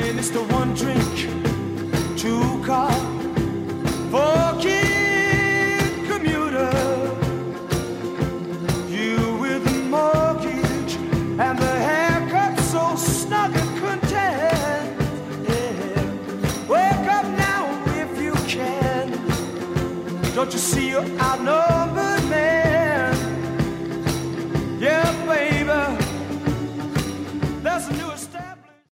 It's the one drink, two car, four kid commuter. You with the mortgage and the haircut so snug and content. Yeah. Wake up now if you can. Don't you see you're out? No.